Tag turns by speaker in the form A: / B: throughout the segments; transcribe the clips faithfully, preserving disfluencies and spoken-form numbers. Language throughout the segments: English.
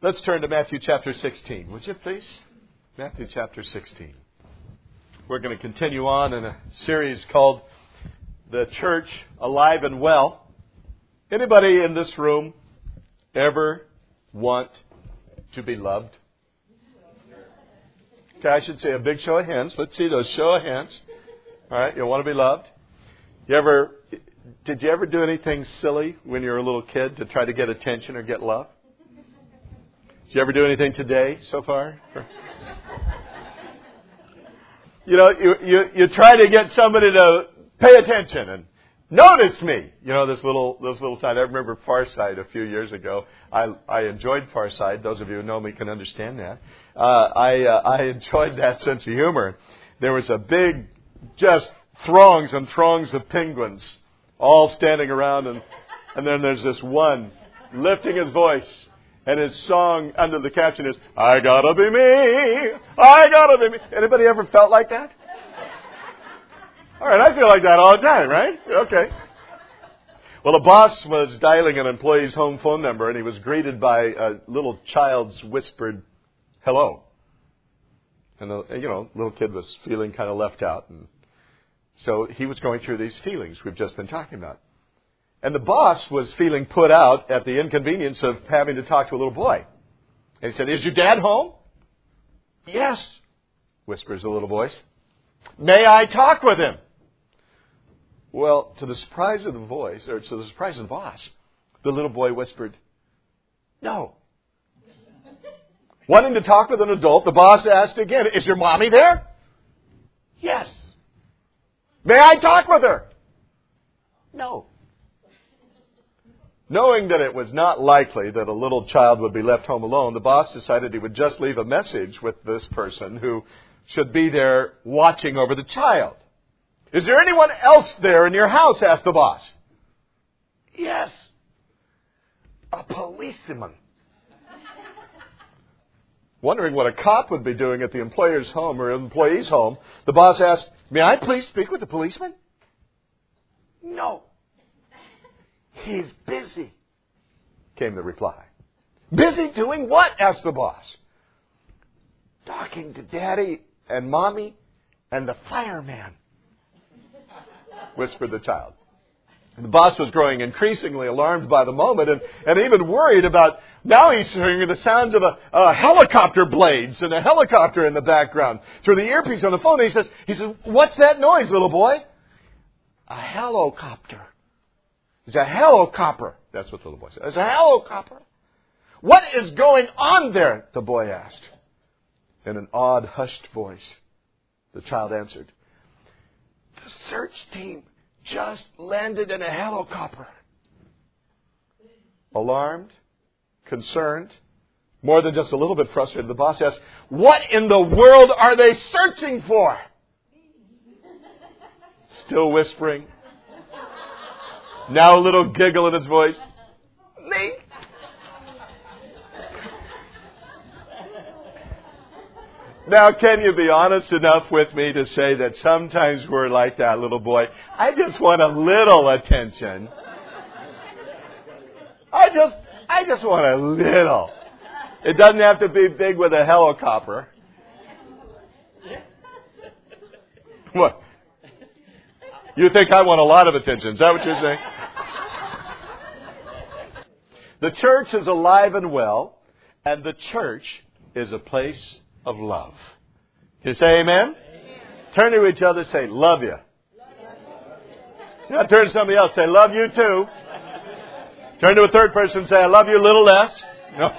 A: Let's turn to Matthew chapter sixteen, would you please? Matthew chapter sixteen. We're going to continue on in a series called The Church Alive and Well. Anybody in this room ever want to be loved? Okay, I should say a big show of hands. Let's see those show of hands. All right, you want to be loved? You ever, did you ever do anything silly when you were a little kid to try to get attention or get love? Did you ever do anything today so far? You know, you, you, you try to get somebody to pay attention and notice me. You know, this little this little side. I remember Far Side a few years ago. I I enjoyed Far Side. Those of you who know me can understand that. Uh, I uh, I enjoyed that sense of humor. There was a big, just throngs and throngs of penguins all standing around, and and then there's this one lifting his voice. And his song under the caption is, I gotta be me, I gotta be me. Anybody ever felt like that? All right, I feel like that all the time, right? Okay. Well, a boss was dialing an employee's home phone number, and he was greeted by a little child's whispered, hello. And, the, you know, little kid was feeling kind of left out. And so he was going through these feelings we've just been talking about. And the boss was feeling put out at the inconvenience of having to talk to a little boy. And he said, is your dad home? Yes, whispers the little voice. May I talk with him? Well, to the surprise of the voice, or to the surprise of the boss, the little boy whispered, no. Wanting to talk with an adult, the boss asked again, is your mommy there? Yes. May I talk with her? No. Knowing that it was not likely that a little child would be left home alone, the boss decided he would just leave a message with this person who should be there watching over the child. Is there anyone else there in your house? Asked the boss. Yes. A policeman. Wondering what a cop would be doing at the employer's home or employee's home, the boss asked, may I please speak with the policeman? No. He's busy, came the reply. Busy doing what? Asked the boss. Talking to Daddy and Mommy and the fireman, whispered the child. And the boss was growing increasingly alarmed by the moment and, and even worried about, now he's hearing the sounds of a, a helicopter blades and a helicopter in the background through the earpiece on the phone. And he says, he says, what's that noise, little boy? A helicopter. It's a helicopter. That's what the little boy said. It's a helicopter. What is going on there? The boy asked. In an odd, hushed voice, the child answered, the search team just landed in a helicopter. Alarmed, concerned, more than just a little bit frustrated, the boss asked, what in the world are they searching for? Still whispering. Now a little giggle in his voice. Me? Now, can you be honest enough with me to say that sometimes we're like that little boy? I just want a little attention. I just, I just want a little. It doesn't have to be big with a helicopter. What? You think I want a lot of attention. Is that what you're saying? The church is alive and well, and the church is a place of love. Can you say amen? Amen. Turn to each other and say, love you. Now turn to somebody else and say, love you too. Turn to a third person and say, I love you a little less. No.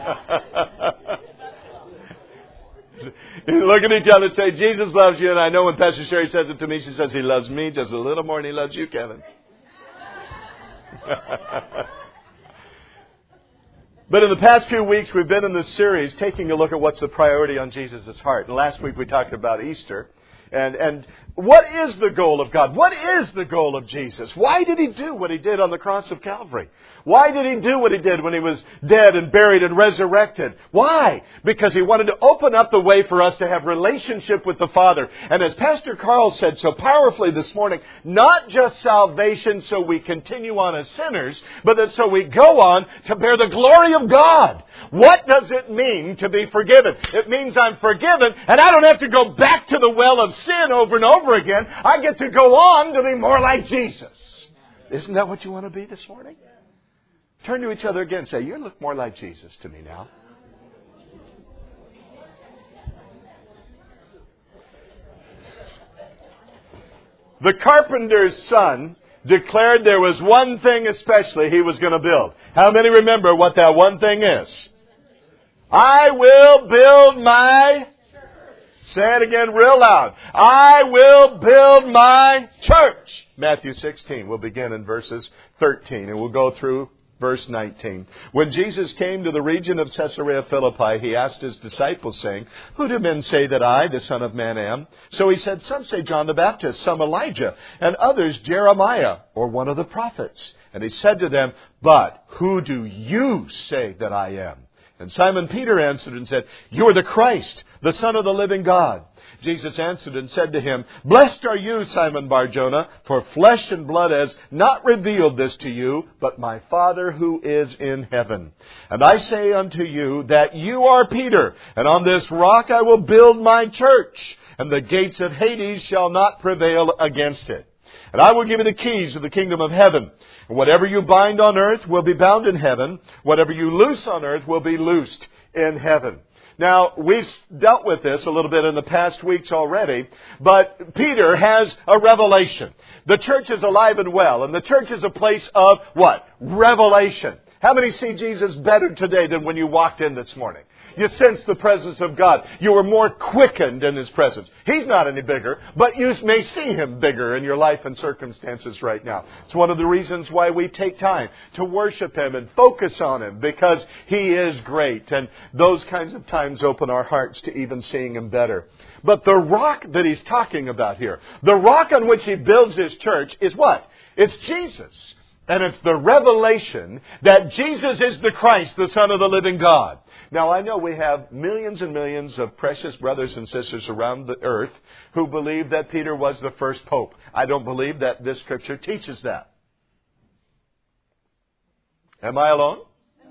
A: Look at each other and say, Jesus loves you. And I know when Pastor Sherry says it to me, she says he loves me just a little more than he loves you, Kevin. But in the past few weeks, we've been in this series taking a look at what's the priority on Jesus' heart. And last week we talked about Easter. And, and what is the goal of God? What is the goal of Jesus? Why did He do what He did on the cross of Calvary? Why did He do what He did when He was dead and buried and resurrected? Why? Because He wanted to open up the way for us to have relationship with the Father. And as Pastor Carl said so powerfully this morning, not just salvation so we continue on as sinners, but that so we go on to bear the glory of God. What does it mean to be forgiven? It means I'm forgiven and I don't have to go back to the well of sin over and over again. I get to go on to be more like Jesus. Isn't that what you want to be this morning? Turn to each other again and say, you look more like Jesus to me now. The carpenter's son declared there was one thing especially he was going to build. How many remember what that one thing is? I will build my... Say it again real loud. I will build my church. Matthew sixteen. We'll begin in verses thirteen and we'll go through verse nineteen. When Jesus came to the region of Caesarea Philippi, He asked His disciples, saying, who do men say that I, the Son of Man, am? So He said, some say John the Baptist, some Elijah, and others Jeremiah, or one of the prophets. And He said to them, but who do you say that I am? And Simon Peter answered and said, you are the Christ, the Son of the living God. Jesus answered and said to him, blessed are you, Simon Bar-Jonah, for flesh and blood has not revealed this to you, but my Father who is in heaven. And I say unto you that you are Peter, and on this rock I will build my church, and the gates of Hades shall not prevail against it. And I will give you the keys of the kingdom of heaven. And whatever you bind on earth will be bound in heaven. Whatever you loose on earth will be loosed in heaven. Now, we've dealt with this a little bit in the past weeks already, but Peter has a revelation. The church is alive and well, and the church is a place of what? Revelation. How many see Jesus better today than when you walked in this morning? You sense the presence of God. You were more quickened in His presence. He's not any bigger, but you may see Him bigger in your life and circumstances right now. It's one of the reasons why we take time to worship Him and focus on Him, because He is great. And those kinds of times open our hearts to even seeing Him better. But the rock that He's talking about here, the rock on which He builds His church is what? It's Jesus. And it's the revelation that Jesus is the Christ, the Son of the living God. Now, I know we have millions and millions of precious brothers and sisters around the earth who believe that Peter was the first pope. I don't believe that this scripture teaches that. Am I alone?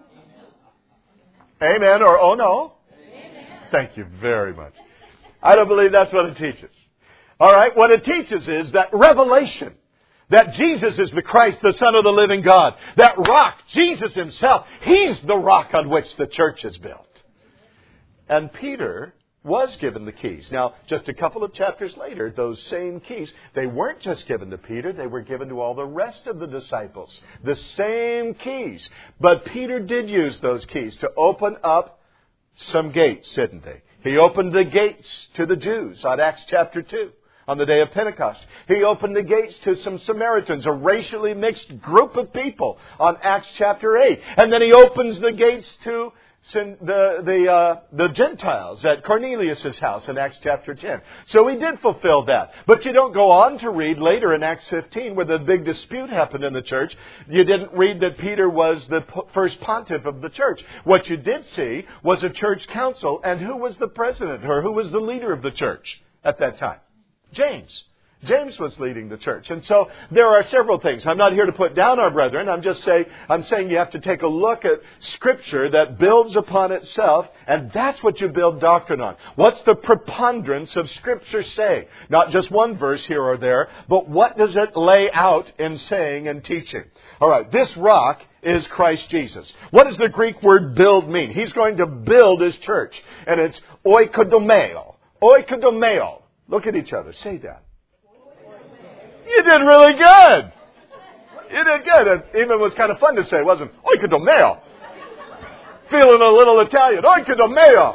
A: Amen or oh no? Amen. Thank you very much. I don't believe that's what it teaches. All right, what it teaches is that revelation. That Jesus is the Christ, the Son of the living God. That rock, Jesus Himself, He's the rock on which the church is built. And Peter was given the keys. Now, just a couple of chapters later, those same keys, they weren't just given to Peter, they were given to all the rest of the disciples. The same keys. But Peter did use those keys to open up some gates, didn't he? He opened the gates to the Jews on Acts chapter two. On the day of Pentecost. He opened the gates to some Samaritans, a racially mixed group of people, on Acts chapter eight. And then He opens the gates to the the uh, the Gentiles at Cornelius' house in Acts chapter ten. So He did fulfill that. But you don't go on to read later in Acts fifteen where the big dispute happened in the church. You didn't read that Peter was the first pontiff of the church. What you did see was a church council. And who was the president or who was the leader of the church at that time? James. James was leading the church. And so there are several things. I'm not here to put down our brethren. I'm just saying, I'm saying you have to take a look at Scripture that builds upon itself, and that's what you build doctrine on. What's the preponderance of Scripture say? Not just one verse here or there, but what does it lay out in saying and teaching? All right, this rock is Christ Jesus. What does the Greek word build mean? He's going to build His church, and it's oikodomeo. Oikodomeo. Look at each other. Say that. You did really good. You did good. It even was kind of fun to say, wasn't it? Oikodomeo. Feeling a little Italian. Oikodomeo.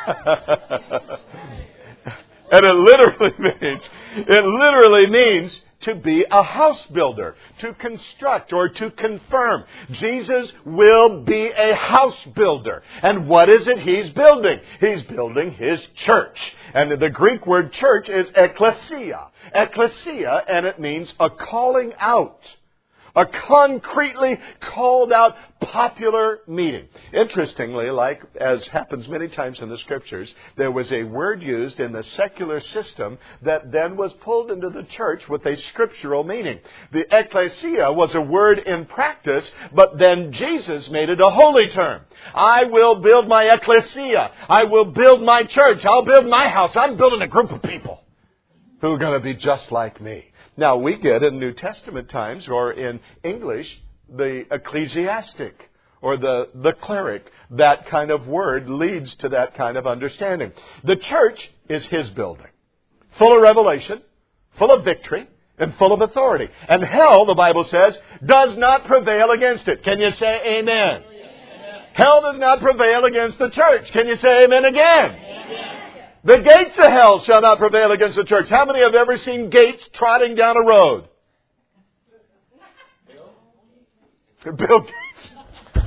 A: And it literally means, it literally means to be a house builder, to construct or to confirm. Jesus will be a house builder. And what is it he's building? He's building his church. And the Greek word church is ekklesia. Ekklesia, and it means a calling out. A concretely called out popular meeting. Interestingly, like as happens many times in the Scriptures, there was a word used in the secular system that then was pulled into the church with a scriptural meaning. The ekklesia was a word in practice, but then Jesus made it a holy term. I will build my ekklesia. I will build my church. I'll build my house. I'm building a group of people who are going to be just like me. Now, we get in New Testament times, or in English, the ecclesiastic, or the, the cleric. That kind of word leads to that kind of understanding. The church is his building, full of revelation, full of victory, and full of authority. And hell, the Bible says, does not prevail against it. Can you say amen? Amen. Hell does not prevail against the church. Can you say amen again? Amen. The gates of hell shall not prevail against the church. How many have ever seen gates trotting down a road? Bill, Bill Gates.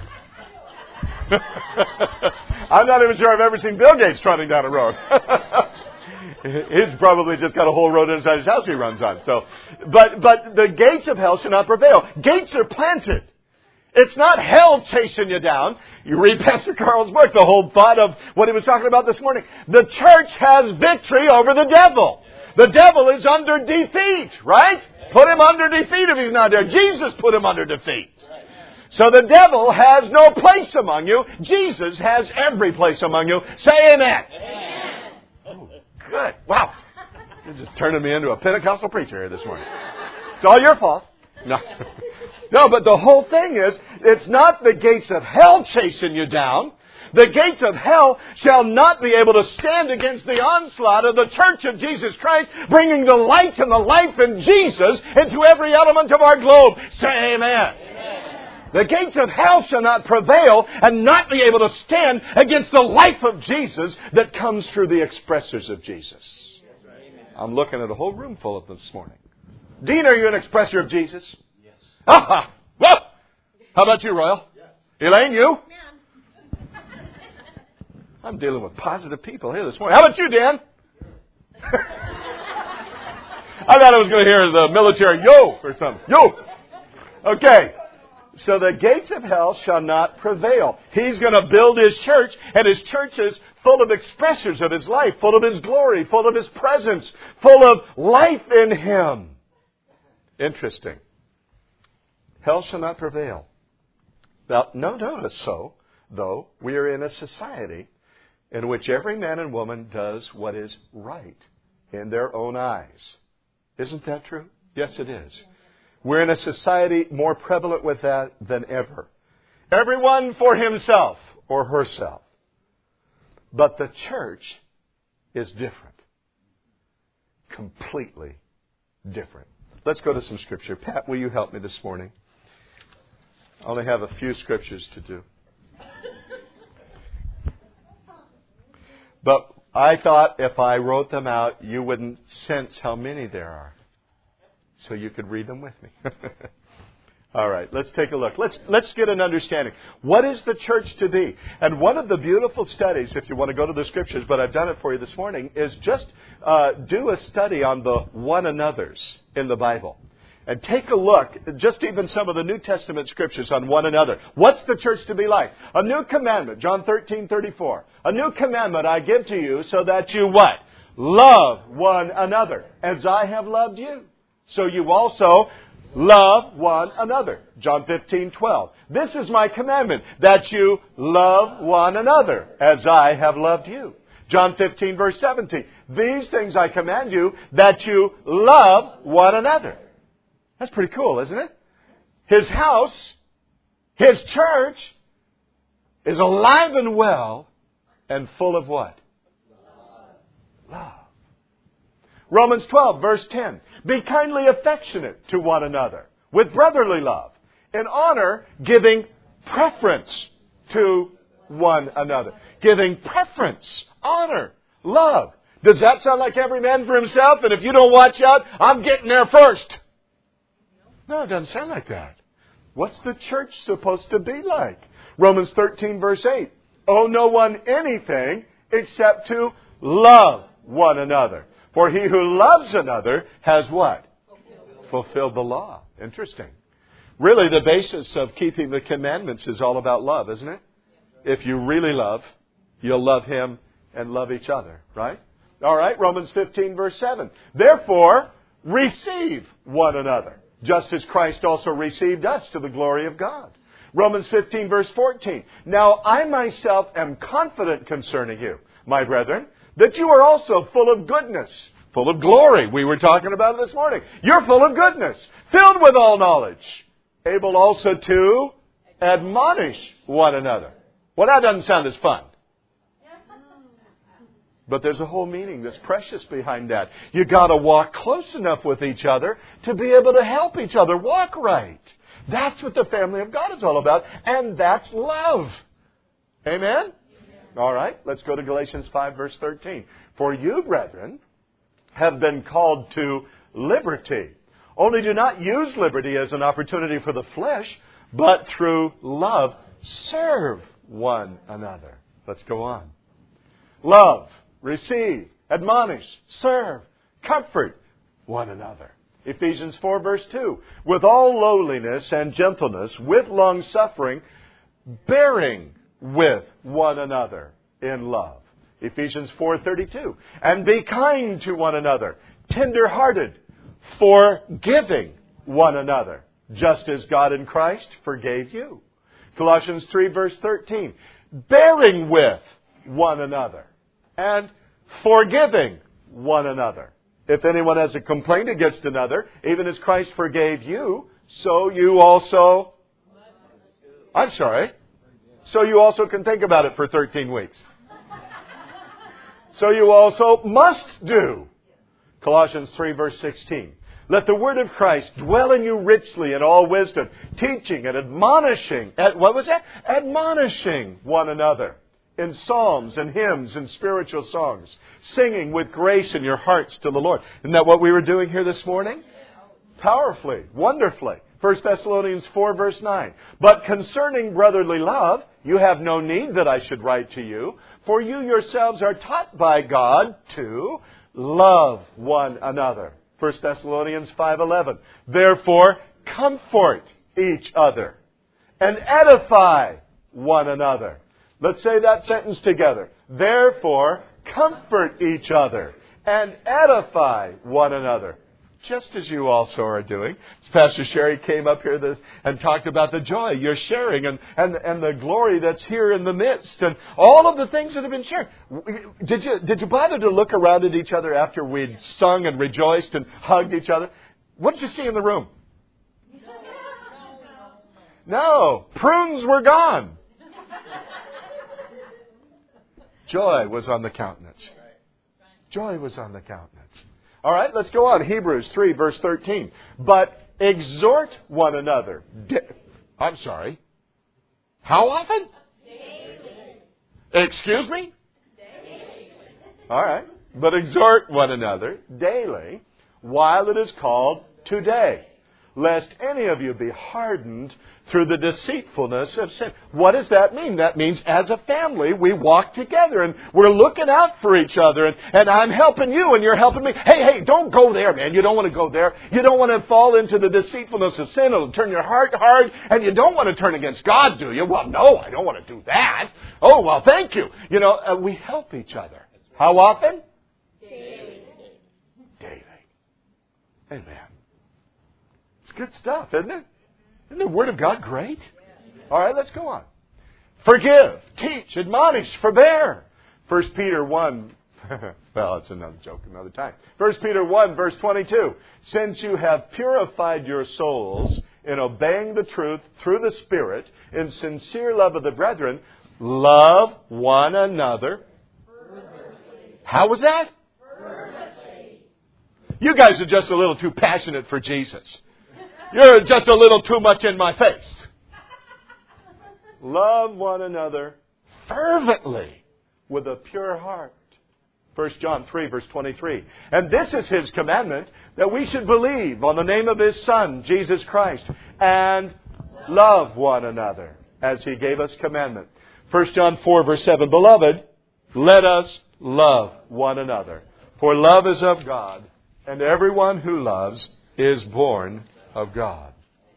A: I'm not even sure I've ever seen Bill Gates trotting down a road. He's probably just got a whole road inside his house he runs on. So, but but the gates of hell shall not prevail. Gates are planted. It's not hell chasing you down. You read Pastor Carl's book, the whole thought of what he was talking about this morning. The church has victory over the devil. The devil is under defeat, right? Put him under defeat if he's not there. Jesus put him under defeat. So the devil has no place among you. Jesus has every place among you. Say amen. Amen. Oh, good. Wow. You're just turning me into a Pentecostal preacher here this morning. It's all your fault. No. No, but the whole thing is, it's not the gates of hell chasing you down. The gates of hell shall not be able to stand against the onslaught of the church of Jesus Christ, bringing the light and the life in Jesus into every element of our globe. Say amen. Amen. The gates of hell shall not prevail and not be able to stand against the life of Jesus that comes through the expressors of Jesus. I'm looking at a whole room full of them this morning. Dean, are you an expresser of Jesus? Yes. Ah, whoa! How about you, Royal? Yes. Elaine, you? Yeah. I'm dealing with positive people here this morning. How about you, Dan? I thought I was going to hear the military yo or something. Yo! Okay. So the gates of hell shall not prevail. He's going to build his church, and his church is full of expressors of his life, full of his glory, full of his presence, full of life in him. Interesting. Hell shall not prevail. Now, no notice so, though, we are in a society in which every man and woman does what is right in their own eyes. Isn't that true? Yes, it is. We're in a society more prevalent with that than ever. Everyone for himself or herself. But the church is different. Completely different. Let's go to some Scripture. Pat, will you help me this morning? I only have a few Scriptures to do. But I thought if I wrote them out, you wouldn't sense how many there are. So you could read them with me. All right, let's take a look. Let's let's get an understanding. What is the church to be? And one of the beautiful studies, if you want to go to the Scriptures, but I've done it for you this morning, is just uh, do a study on the one another's in the Bible. And take a look, just even some of the New Testament Scriptures on one another. What's the church to be like? A new commandment, John thirteen thirty-four. A new commandment I give to you so that you what? Love one another as I have loved you. So you also love one another. John fifteen twelve. This is my commandment, that you love one another as I have loved you. John fifteen verse seventeen. These things I command you, that you love one another. That's pretty cool, isn't it? His house, his church, is alive and well and full of what? Love. Romans twelve verse ten. Be kindly affectionate to one another with brotherly love, in honor, giving preference to one another. Giving preference, honor, love. Does that sound like every man for himself? And if you don't watch out, I'm getting there first. No, it doesn't sound like that. What's the church supposed to be like? Romans thirteen, verse eight. Owe no one anything except to love one another. For he who loves another has what? Fulfilled, Fulfilled the law. Interesting. Really, the basis of keeping the commandments is all about love, isn't it? If you really love, you'll love Him and love each other, right? All right, Romans fifteen, verse seven. Therefore, receive one another, just as Christ also received us to the glory of God. Romans fifteen, verse fourteen. Now I myself am confident concerning you, my brethren, that you are also full of goodness, full of glory. We were talking about it this morning. You're full of goodness, filled with all knowledge, able also to admonish one another. Well, that doesn't sound as fun. But there's a whole meaning that's precious behind that. You got to walk close enough with each other to be able to help each other walk right. That's what the family of God is all about. And that's love. Amen? All right, let's go to Galatians five, verse thirteen. For you, brethren, have been called to liberty. Only do not use liberty as an opportunity for the flesh, but through love serve one another. Let's go on. Love, receive, admonish, serve, comfort one another. Ephesians four, verse two. With all lowliness and gentleness, with long suffering, bearing with one another in love. Ephesians four thirty-two. And be kind to one another, tender-hearted, forgiving one another, just as God in Christ forgave you. Colossians three, verse thirteen. Bearing with one another and forgiving one another. If anyone has a complaint against another, even as Christ forgave you, so you also... I'm sorry. So you also can think about it for thirteen weeks. So you also must do. Colossians three, verse sixteen. Let the word of Christ dwell in you richly in all wisdom, teaching and admonishing. What was that? Admonishing one another in psalms and hymns and spiritual songs, singing with grace in your hearts to the Lord. Isn't that what we were doing here this morning? Powerfully, wonderfully. First Thessalonians four, verse nine. But concerning brotherly love, you have no need that I should write to you, for you yourselves are taught by God to love one another. First Thessalonians five eleven. Therefore, comfort each other and edify one another. Let's say that sentence together. Therefore, comfort each other and edify one another, just as you also are doing. Pastor Sherry came up here this, and talked about the joy you're sharing and, and, and the glory that's here in the midst and all of the things that have been shared. Did you, did you bother to look around at each other after we'd sung and rejoiced and hugged each other? What did you see in the room? No, prunes were gone. Joy was on the countenance. Joy was on the countenance. All right, let's go on. Hebrews three, verse thirteen. But exhort one another. Da- I'm sorry. How often? Daily. Excuse me? Daily. All right. But exhort one another daily while it is called today, lest any of you be hardened through the deceitfulness of sin. What does that mean? That means as a family, we walk together and we're looking out for each other. And, and I'm helping you and you're helping me. Hey, hey, don't go there, man. You don't want to go there. You don't want to fall into the deceitfulness of sin. It'll turn your heart hard. And you don't want to turn against God, do you? Well, no, I don't want to do that. Oh, well, thank you. You know, uh, we help each other. How often? Daily. Daily. Amen. It's good stuff, isn't it? Isn't the Word of God great? All right, let's go on. Forgive, teach, admonish, forbear. First Peter one, well, it's another joke another time. First Peter one, verse twenty-two. Since you have purified your souls in obeying the truth through the Spirit, in sincere love of the brethren, love one another. Fervently. How was that? Fervently. You guys are just a little too passionate for Jesus. You're just a little too much in my face. Love one another fervently with a pure heart. First John three, verse twenty-three. And this is His commandment, that we should believe on the name of His Son, Jesus Christ, and love one another, as He gave us commandment. First John four, verse seven. Beloved, let us love one another. For love is of God, and everyone who loves is born of God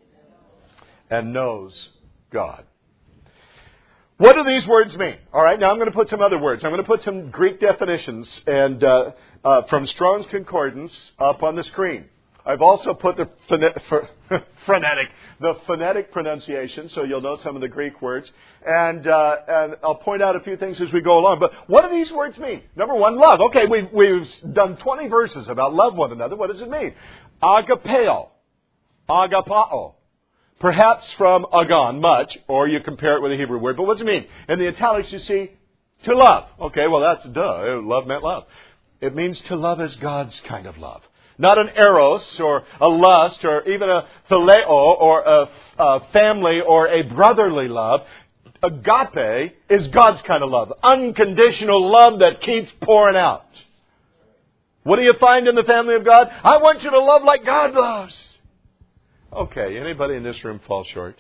A: and knows God. What do these words mean? All right, now I'm going to put some other words. I'm going to put some Greek definitions and uh, uh, from Strong's Concordance up on the screen. I've also put the phone- phonetic, the phonetic pronunciation, so you'll know some of the Greek words. And uh, and I'll point out a few things as we go along. But what do these words mean? Number one, love. Okay, we've, we've done twenty verses about love one another. What does it mean? Agapeo. Agapao. Perhaps from agon, much, or you compare it with a Hebrew word. But what does it mean? In the italics you see, to love. Okay, well that's duh. Love meant love. It means to love as God's kind of love. Not an eros or a lust or even a phileo or a, a family or a brotherly love. Agape is God's kind of love. Unconditional love that keeps pouring out. What do you find in the family of God? I want you to love like God loves. Okay, anybody in this room fall short?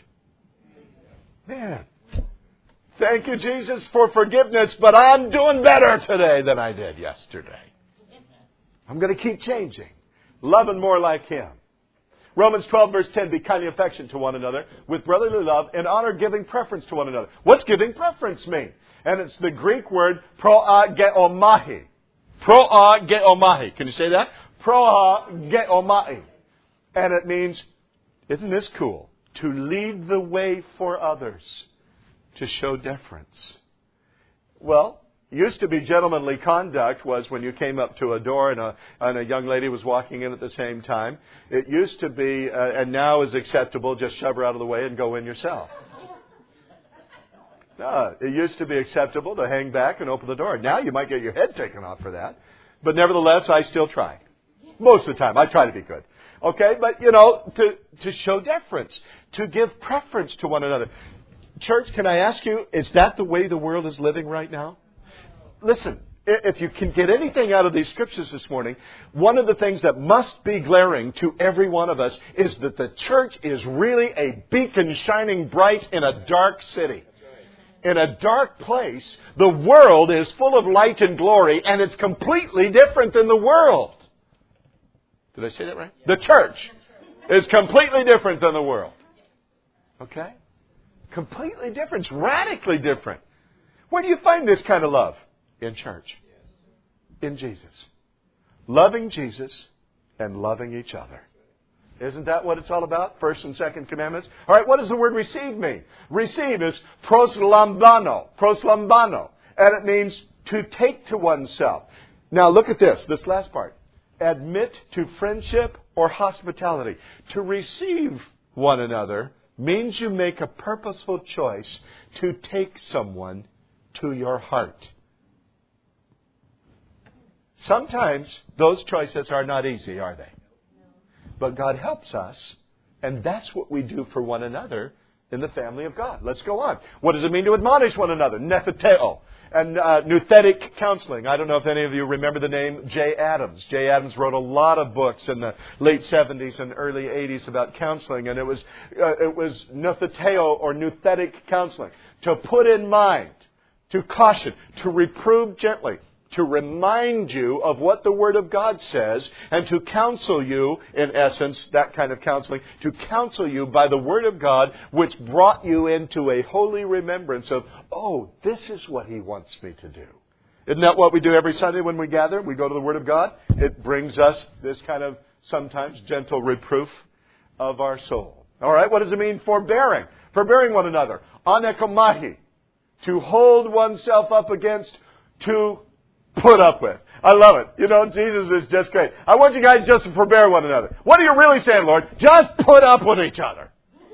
A: Man, thank you, Jesus, for forgiveness, but I'm doing better today than I did yesterday. I'm going to keep changing, loving more like Him. Romans twelve, verse ten, be kindly affectionate to one another with brotherly love and honor, giving preference to one another. What's giving preference mean? And it's the Greek word proageomahi. Proageomahi. Can you say that? Proageomahi. And it means, isn't this cool? To lead the way for others. To show deference. Well, used to be gentlemanly conduct was when you came up to a door and a, and a young lady was walking in at the same time. It used to be, uh, and now is acceptable, just shove her out of the way and go in yourself. No, it used to be acceptable to hang back and open the door. Now you might get your head taken off for that. But nevertheless, I still try. Most of the time, I try to be good. Okay, but you know, to, to show deference, to give preference to one another. Church, can I ask you, is that the way the world is living right now? Listen, if you can get anything out of these scriptures this morning, one of the things that must be glaring to every one of us is that the church is really a beacon shining bright in a dark city. In a dark place, the world is full of light and glory, and it's completely different than the world. Did I say that right? The church is completely different than the world. Okay? Completely different. It's radically different. Where do you find this kind of love? In church. In Jesus. Loving Jesus and loving each other. Isn't that what it's all about? First and second commandments. All right, what does the word receive mean? Receive is proslambano. Proslambano. And it means to take to oneself. Now look at this, this last part. Admit to friendship or hospitality. To receive one another means you make a purposeful choice to take someone to your heart. Sometimes those choices are not easy, are they? But God helps us, and that's what we do for one another in the family of God. Let's go on. What does it mean to admonish one another? Netheteo. And uh, nouthetic counseling. I don't know if any of you remember the name Jay Adams. Jay Adams wrote a lot of books in the late seventies and early eighties about counseling. And it was uh, it was noutheteo or nouthetic counseling. To put in mind, to caution, to reprove gently, to remind you of what the Word of God says, and to counsel you, in essence, that kind of counseling, to counsel you by the Word of God, which brought you into a holy remembrance of, oh, this is what He wants me to do. Isn't that what we do every Sunday when we gather? We go to the Word of God. It brings us this kind of, sometimes, gentle reproof of our soul. All right, what does it mean? Forbearing. Forbearing one another. Anekomahi. To hold oneself up against, to put up with. I love it. You know, Jesus is just great. I want you guys just to forbear one another. What are you really saying, Lord? Just put up with each other.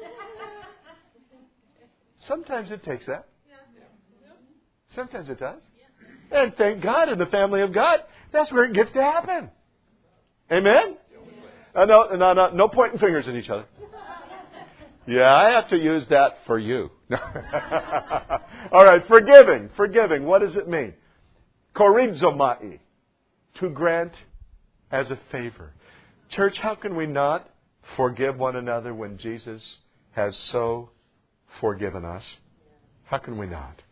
A: Sometimes it takes that. Sometimes it does. And thank God in the family of God, that's where it gets to happen. Amen? Uh, no, no, no, no pointing fingers at each other. Yeah, I have to use that for you. All right, forgiving. Forgiving. What does it mean? Korizomai. to grant as a favor. Church, how can we not forgive one another when Jesus has so forgiven us? How can we not?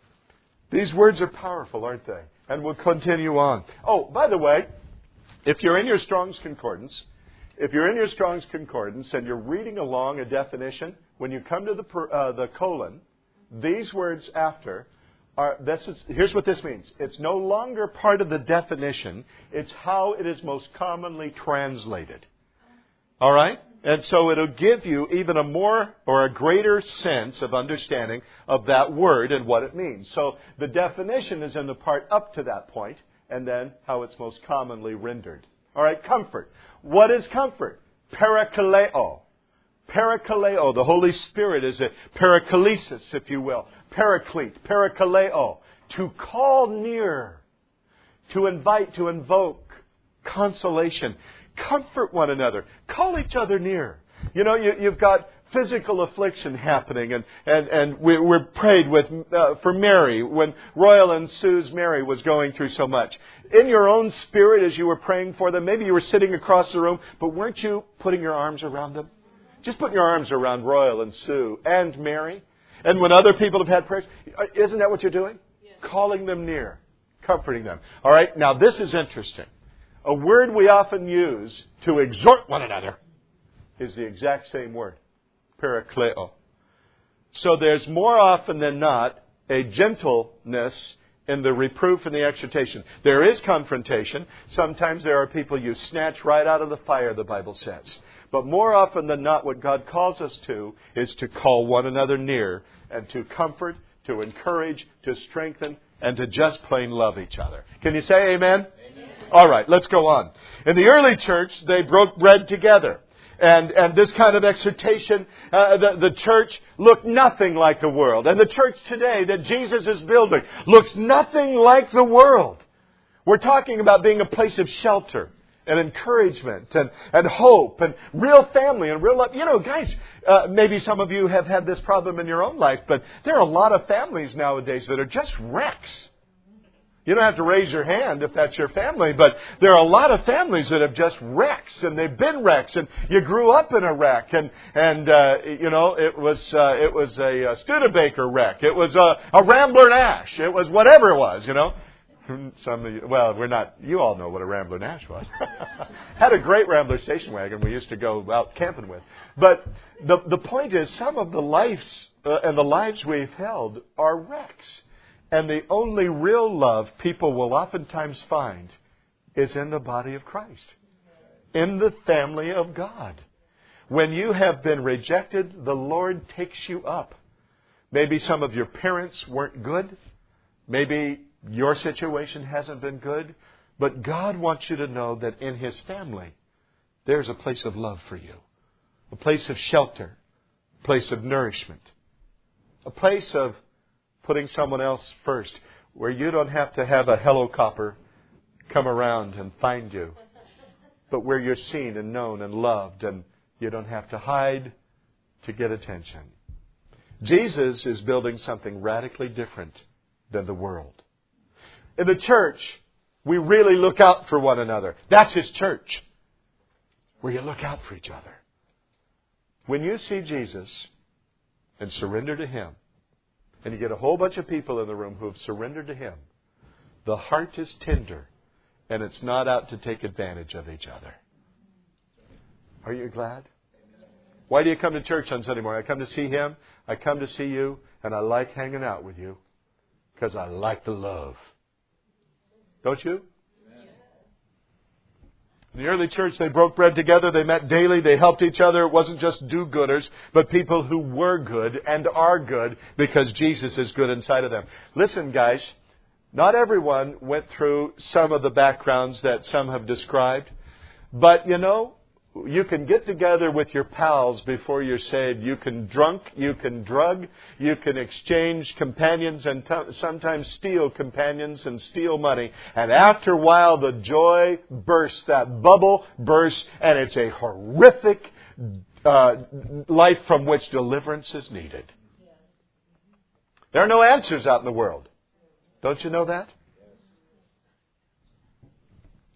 A: These words are powerful, aren't they? And we'll continue on. Oh, by the way, if you're in your Strong's Concordance, if you're in your Strong's Concordance and you're reading along a definition, when you come to the uh, the colon, these words after are, this is, here's what this means. It's no longer part of the definition. It's how it is most commonly translated. All right? And so it'll give you even a more or a greater sense of understanding of that word and what it means. So the definition is in the part up to that point, and then how it's most commonly rendered. All right, comfort. What is comfort? Parakaleo. Parakaleo. The Holy Spirit is a paraklesis, if you will. Paraclete. Parakaleo. To call near. To invite, to invoke. Consolation. Comfort one another. Call each other near. You know, you, you've got physical affliction happening, and, and, and we, we're prayed with uh, for Mary when Royal and Sue's Mary was going through so much. In your own spirit, as you were praying for them, maybe you were sitting across the room, but weren't you putting your arms around them? Just putting your arms around Royal and Sue and Mary. And when other people have had prayers, isn't that what you're doing? Yes. Calling them near, comforting them. All right, now this is interesting. A word we often use to exhort one another is the exact same word, parakleo. So there's more often than not a gentleness in the reproof and the exhortation. There is confrontation. Sometimes there are people you snatch right out of the fire, the Bible says. But more often than not, what God calls us to is to call one another near and to comfort, to encourage, to strengthen, and to just plain love each other. Can you say amen? Amen. All right, let's go on. In the early church, they broke bread together. And, and this kind of exhortation, uh, the, the church looked nothing like the world. And the church today that Jesus is building looks nothing like the world. We're talking about being a place of shelter and encouragement and, and hope and real family and real love. You know, guys, uh, maybe some of you have had this problem in your own life, but there are a lot of families nowadays that are just wrecks. You don't have to raise your hand if that's your family, but there are a lot of families that have just wrecks, and they've been wrecks, and you grew up in a wreck, and and uh, you know it was uh, it was a, a Studebaker wreck, it was a, a Rambler Nash, it was whatever it was, you know. Some of you, well, we're not. You all know what a Rambler Nash was. Had a great Rambler station wagon we used to go out camping with. But the the point is, some of the lives uh, and the lives we've held are wrecks. And the only real love people will oftentimes find is in the body of Christ, in the family of God. When you have been rejected, the Lord takes you up. Maybe some of your parents weren't good. Maybe your situation hasn't been good. But God wants you to know that in His family, there's a place of love for you, a place of shelter, a place of nourishment, a place of putting someone else first, where you don't have to have a helicopter come around and find you, but where you're seen and known and loved, and you don't have to hide to get attention. Jesus is building something radically different than the world. In the church, we really look out for one another. That's His church, where you look out for each other. When you see Jesus and surrender to Him, and you get a whole bunch of people in the room who have surrendered to Him, the heart is tender, and it's not out to take advantage of each other. Are you glad? Why do you come to church on Sunday morning? I come to see Him, I come to see you, and I like hanging out with you because I like the love. Don't you? In the early church, they broke bread together. They met daily. They helped each other. It wasn't just do-gooders, but people who were good and are good because Jesus is good inside of them. Listen, guys, not everyone went through some of the backgrounds that some have described. But, you know, you can get together with your pals before you're saved. You can drunk, you can drug, you can exchange companions and t- sometimes steal companions and steal money. And after a while, the joy bursts, that bubble bursts, and it's a horrific uh, life from which deliverance is needed. There are no answers out in the world. Don't you know that?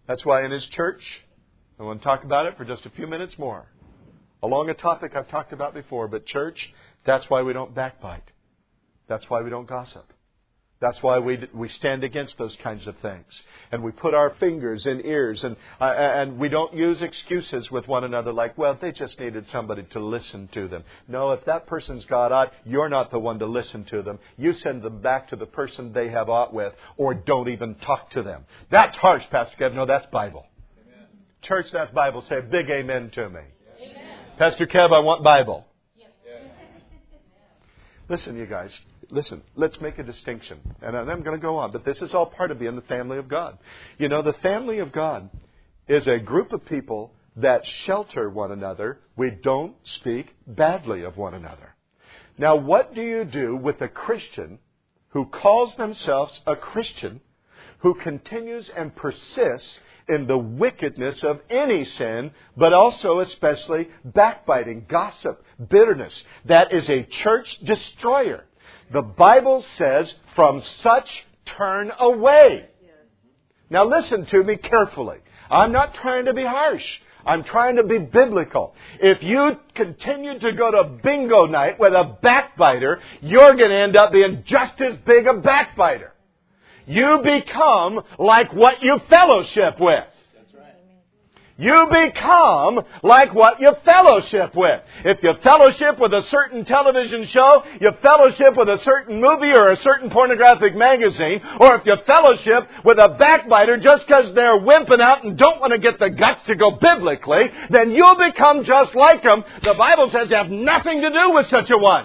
A: That's why in His church, I want to talk about it for just a few minutes more. Along a topic I've talked about before, but church, that's why we don't backbite. That's why we don't gossip. That's why we we stand against those kinds of things. And we put our fingers in ears, and uh, and we don't use excuses with one another like, well, they just needed somebody to listen to them. No, if that person's got ought, you're not the one to listen to them. You send them back to the person they have ought with, or don't even talk to them. That's harsh, Pastor Kev. No, that's Bible. Amen. Church, that's Bible. Say a big amen to me. Amen. Pastor Kev, I want Bible. Yes. Listen, you guys. Listen, let's make a distinction. And I'm going to go on, but this is all part of being the family of God. You know, the family of God is a group of people that shelter one another. We don't speak badly of one another. Now, what do you do with a Christian who calls themselves a Christian, who continues and persists in the wickedness of any sin, but also especially backbiting, gossip, bitterness? That is a church destroyer. The Bible says, from such turn away. Now listen to me carefully. I'm not trying to be harsh. I'm trying to be biblical. If you continue to go to bingo night with a backbiter, you're going to end up being just as big a backbiter. You become like what you fellowship with. You become like what you fellowship with. If you fellowship with a certain television show, you fellowship with a certain movie or a certain pornographic magazine, or if you fellowship with a backbiter just because they're wimping out and don't want to get the guts to go biblically, then you'll become just like them. The Bible says you have nothing to do with such a one.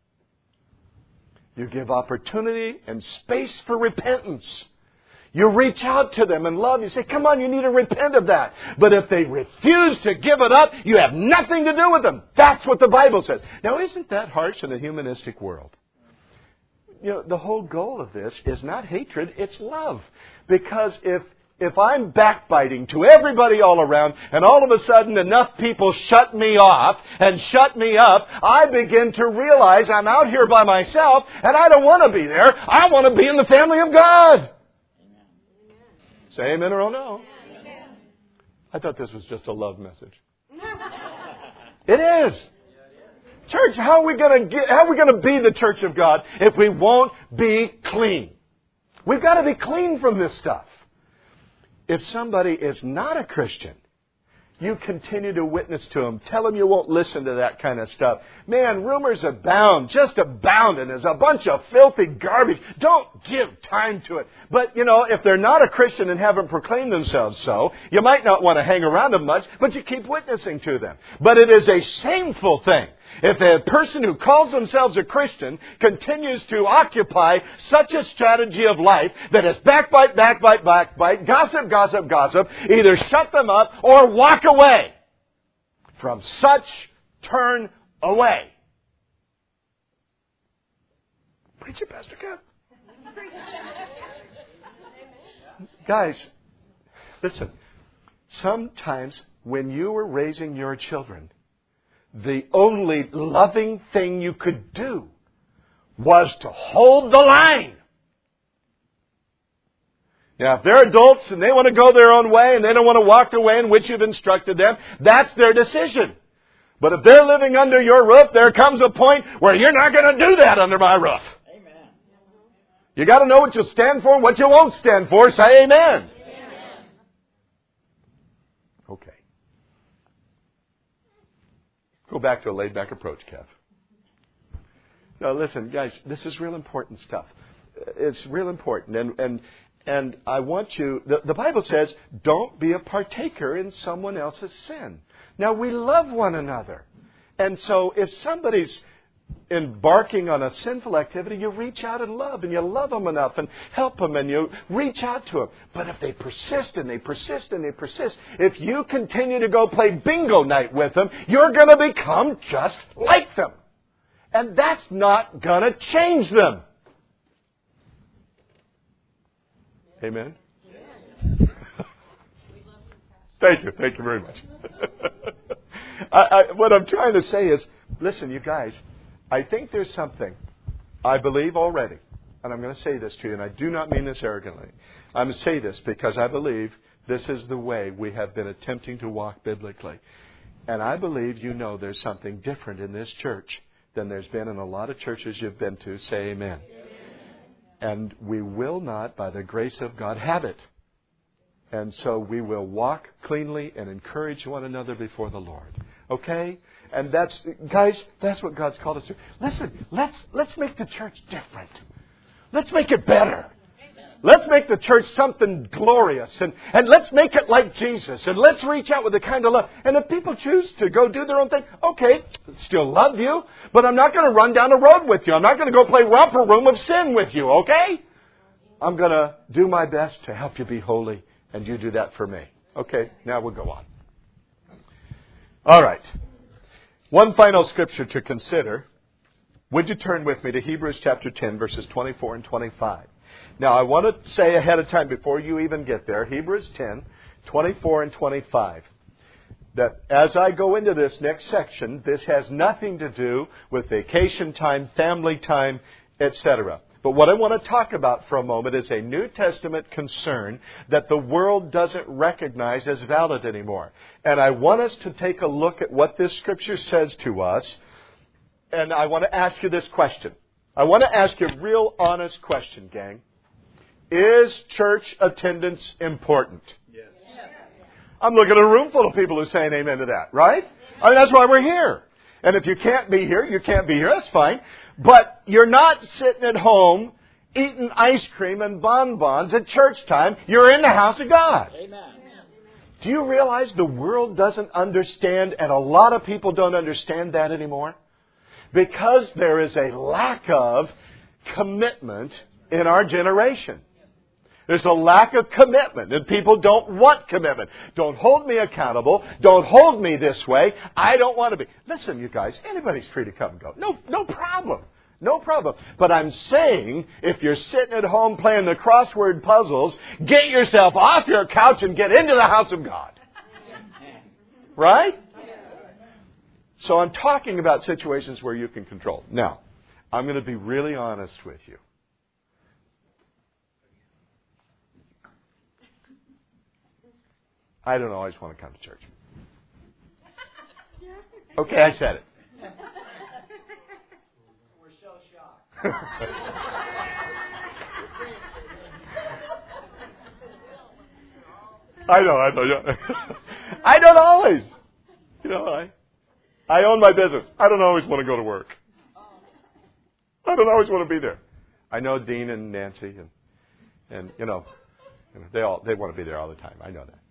A: You give opportunity and space for repentance. You reach out to them in love. You say, come on, you need to repent of that. But if they refuse to give it up, you have nothing to do with them. That's what the Bible says. Now, isn't that harsh in a humanistic world? You know, the whole goal of this is not hatred, it's love. Because if if I'm backbiting to everybody all around, and all of a sudden enough people shut me off and shut me up, I begin to realize I'm out here by myself, and I don't want to be there. I want to be in the family of God. Say amen or oh no. Amen. I thought this was just a love message. It is. Church, how are we going to get, how are we going to be the church of God if we won't be clean? We've got to be clean from this stuff. If somebody is not a Christian, you continue to witness to them. Tell them you won't listen to that kind of stuff. Man, rumors abound, just abound, and there's a bunch of filthy garbage. Don't give time to it. But, you know, if they're not a Christian and haven't proclaimed themselves so, you might not want to hang around them much, but you keep witnessing to them. But it is a shameful thing if a person who calls themselves a Christian continues to occupy such a strategy of life that is backbite, backbite, backbite, gossip, gossip, gossip, either shut them up or walk away. From such, turn away. Preach it, Pastor Kev. Guys, listen. Sometimes when you were raising your children, the only loving thing you could do was to hold the line. Now, if they're adults and they want to go their own way and they don't want to walk the way in which you've instructed them, that's their decision. But if they're living under your roof, there comes a point where you're not going to do that under my roof. Amen. You got to know what you'll stand for and what you won't stand for. Say amen. Amen. Okay. Go back to a laid-back approach, Kev. Now, listen, guys, this is real important stuff. It's real important. And and and I want you, the, the Bible says, don't be a partaker in someone else's sin. Now, we love one another. And so if somebody's embarking on a sinful activity, you reach out in love, and you love them enough and help them, and you reach out to them. But if they persist and they persist and they persist, if you continue to go play bingo night with them, you're going to become just like them. And that's not going to change them. Amen? Thank you. Thank you very much. I, I, what I'm trying to say is, listen, you guys, I think there's something I believe already, and I'm going to say this to you, and I do not mean this arrogantly. I'm going to say this because I believe This is the way we have been attempting to walk biblically. And I believe you know there's something different in this church than there's been in a lot of churches you've been to. Say amen. And we will not, by the grace of God, have it. And so we will walk cleanly and encourage one another before the Lord. Okay? And that's, guys, that's what God's called us to. Listen, let's let's make the church different. Let's make it better. Let's make the church something glorious. And, and let's make it like Jesus. And let's reach out with the kind of love. And if people choose to go do their own thing, okay, still love you. But I'm not going to run down the road with you. I'm not going to go play romper room of sin with you, okay? I'm going to do my best to help you be holy. And you do that for me. Okay, now we'll go on. All right. One final scripture to consider. Would you turn with me to Hebrews chapter ten, verses twenty-four and twenty-five? Now, I want to say ahead of time, before you even get there, Hebrews ten, twenty-four and twenty-five, that as I go into this next section, this has nothing to do with vacation time, family time, et cetera. But what I want to talk about for a moment is a New Testament concern that the world doesn't recognize as valid anymore. And I want us to take a look at what this Scripture says to us. And I want to ask you this question. I want to ask you a real honest question, gang. Is church attendance important? Yes. I'm looking at a room full of people who are saying amen to that, right? I mean, that's why we're here. And if you can't be here, you can't be here. That's fine. But you're not sitting at home eating ice cream and bonbons at church time. You're in the house of God. Amen. Do you realize the world doesn't understand, and a lot of people don't understand that anymore? Because there is a lack of commitment in our generation. There's a lack of commitment, and people don't want commitment. Don't hold me accountable. Don't hold me this way. I don't want to be. Listen, you guys, anybody's free to come and go. No, no problem. No problem. But I'm saying, if you're sitting at home playing the crossword puzzles, get yourself off your couch and get into the house of God. Right? So I'm talking about situations where you can control. Now, I'm going to be really honest with you. I don't always want to come to church. Okay, I said it.
B: We're so shocked.
A: I know, I know. Yeah. I don't always. You know, I I own my business. I don't always want to go to work. I don't always want to be there. I know Dean and Nancy and and you know, you know they all they want to be there all the time. I know that.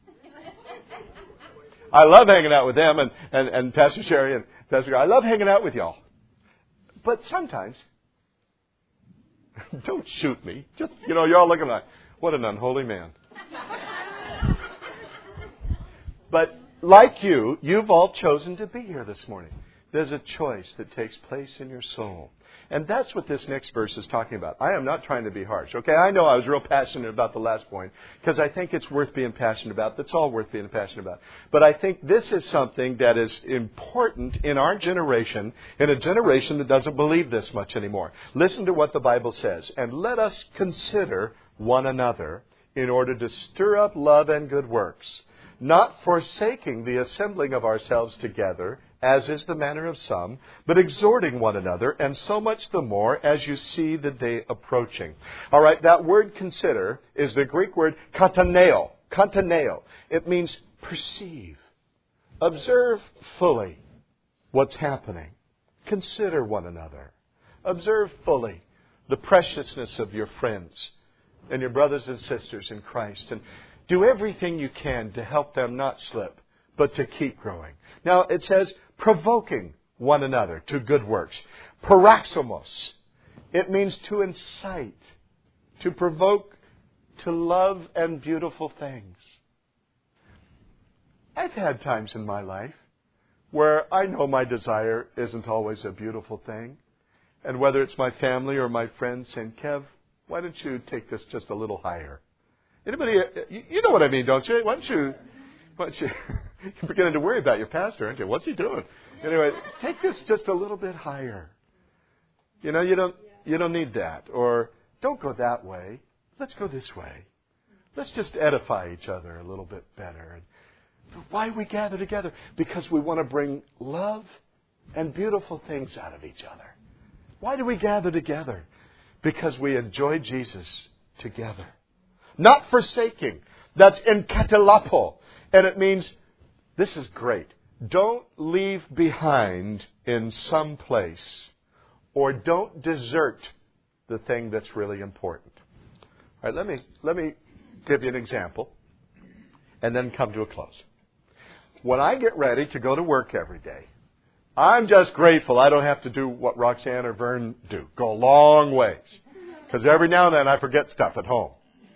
A: I love hanging out with them and, and, and Pastor Sherry and Pastor Guy. I love hanging out with y'all. But sometimes, don't shoot me. Just, you know, you're all looking like, what an unholy man. But like you, you've all chosen to be here this morning. There's a choice that takes place in your soul. And that's what this next verse is talking about. I am not trying to be harsh. Okay, I know I was real passionate about the last point because I think it's worth being passionate about. That's all worth being passionate about. But I think this is something that is important in our generation, in a generation that doesn't believe this much anymore. Listen to what the Bible says. And let us consider one another in order to stir up love and good works, not forsaking the assembling of ourselves together, as is the manner of some, but exhorting one another, and so much the more as you see the day approaching. All right, that word consider is the Greek word kataneo. Kataneo. It means perceive. Observe fully what's happening. Consider one another. Observe fully the preciousness of your friends and your brothers and sisters in Christ, and do everything you can to help them not slip, but to keep growing. Now, it says, provoking one another to good works. Paraxomos. It means to incite, to provoke, to love and beautiful things. I've had times in my life where I know my desire isn't always a beautiful thing. And whether it's my family or my friends saying, Kev, why don't you take this just a little higher? Anybody, you know what I mean, don't you? Why don't you... But you, you're beginning to worry about your pastor, aren't you? What's he doing? Anyway, take this just a little bit higher. You know, you don't you don't need that. Or don't go that way. Let's go this way. let's just edify each other a little bit better. And why we gather together? Because we want to bring love and beautiful things out of each other. Why do we gather together? Because we enjoy Jesus together. Not forsaking. That's enkatelapo. And it means, this is great. Don't leave behind in some place, or don't desert the thing that's really important. All right, let me let me give you an example and then come to a close. When I get ready to go to work every day, I'm just grateful I don't have to do what Roxanne or Vern do. Go a long ways. Because every now and then I forget stuff at home.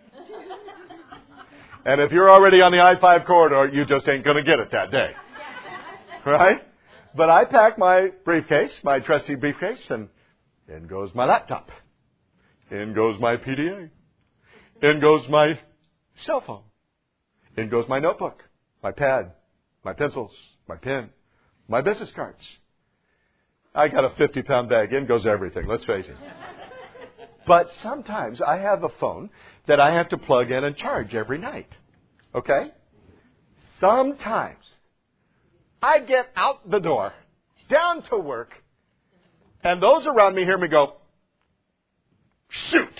A: And if you're already on the I five corridor, you just ain't going to get it that day. Right? But I pack my briefcase, my trusty briefcase, and in goes my laptop. In goes my P D A. In goes my cell phone. In goes my notebook, my pad, my pencils, my pen, my business cards. I got a fifty-pound bag. In goes everything, let's face it. But sometimes I have a phone that I have to plug in and charge every night. Okay? Sometimes I get out the door, down to work, and those around me hear me go, shoot.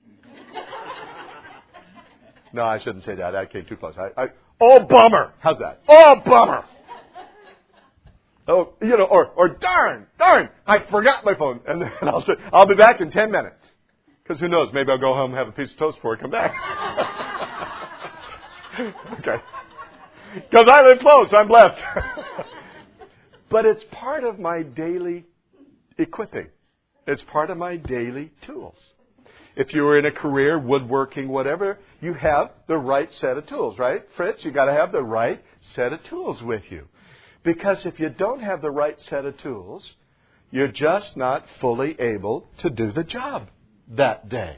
A: No, I shouldn't say that. I came too close. I, I, oh, bummer. How's that? Oh, bummer. Oh, you know, or, or darn, darn, I forgot my phone. And then I'll say, I'll be back in ten minutes. Because who knows, maybe I'll go home and have a piece of toast before I come back. Okay. Because I live close, I'm blessed. But it's part of my daily equipping. It's part of my daily tools. If you were in a career, woodworking, whatever, you have the right set of tools, right? Fritz, you got to have the right set of tools with you. Because if you don't have the right set of tools, you're just not fully able to do the job that day.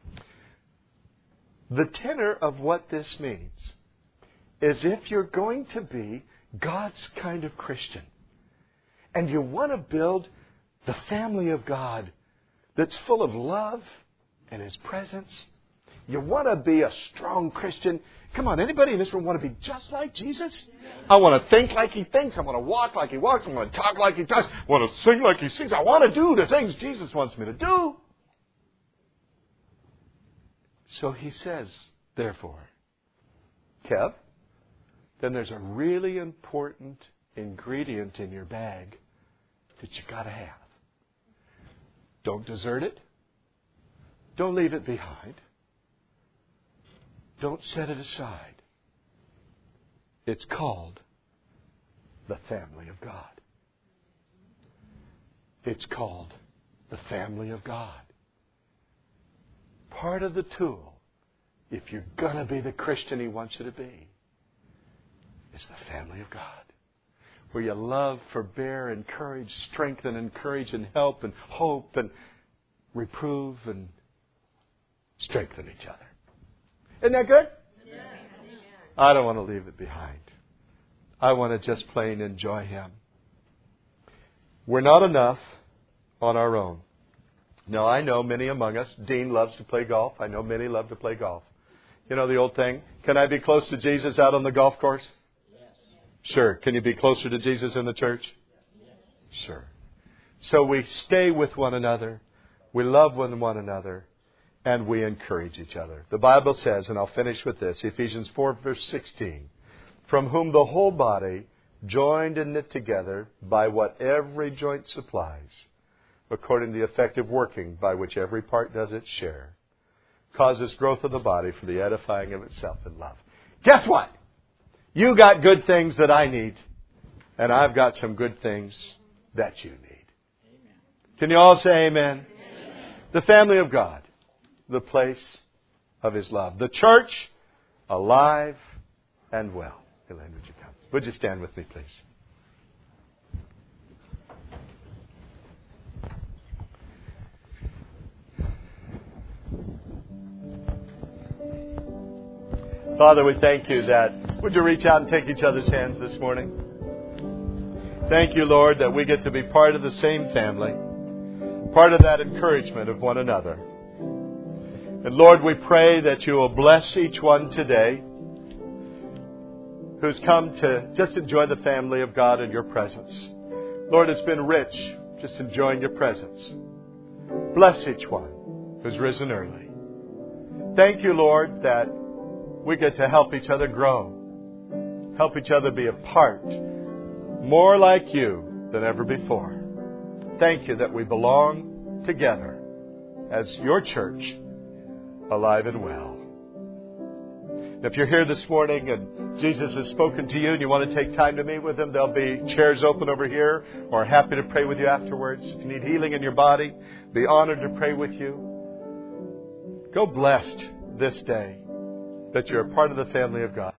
A: The tenor of what this means is if you're going to be God's kind of Christian and you want to build the family of God that's full of love and His presence, you want to be a strong Christian. Come on, anybody in this room want to be just like Jesus? I want to think like He thinks. I want to walk like He walks. I want to talk like He talks. I want to sing like He sings. I want to do the things Jesus wants me to do. So He says, therefore, Kev, then there's a really important ingredient in your bag that you got to have. Don't desert it. Don't leave it behind. Don't set it aside. It's called the family of God. It's called the family of God. Part of the tool, if you're going to be the Christian He wants you to be, is the family of God. Where you love, forbear, encourage, strengthen, encourage, and help, and hope, and reprove, and strengthen each other. Isn't that good? Yeah. I don't want to leave it behind. I want to just plain enjoy Him. We're not enough on our own. Now, I know many among us, Dean loves to play golf. I know many love to play golf. You know the old thing, can I be close to Jesus out on the golf course? Yes. Sure. Can you be closer to Jesus in the church? Yes. Sure. So we stay with one another. We love one, one another. And we encourage each other. The Bible says, and I'll finish with this, Ephesians four, verse sixteen, from whom the whole body, joined and knit together by what every joint supplies, according to the effective working by which every part does its share, causes growth of the body for the edifying of itself in love. Guess what? You got good things that I need, and I've got some good things that you need. Amen. Can you all say amen? Amen? The family of God. The place of His love. The church, alive and well. Elaine, would you come? Would you stand with me, please? Father, we thank You that, would You reach out and take each other's hands this morning? Thank You, Lord, that we get to be part of the same family, part of that encouragement of one another. And Lord, we pray that you will bless each one today who's come to just enjoy the family of God in your presence. Lord, it's been rich just enjoying your presence. Bless each one who's risen early. Thank you, Lord, that we get to help each other grow. Help each other be a part more like you than ever before. Thank you that we belong together as your church, alive and well. If you're here this morning and Jesus has spoken to you and you want to take time to meet with Him, there'll be chairs open over here, or happy to pray with you afterwards. If you need healing in your body, be honored to pray with you. Go blessed this day that you're a part of the family of God.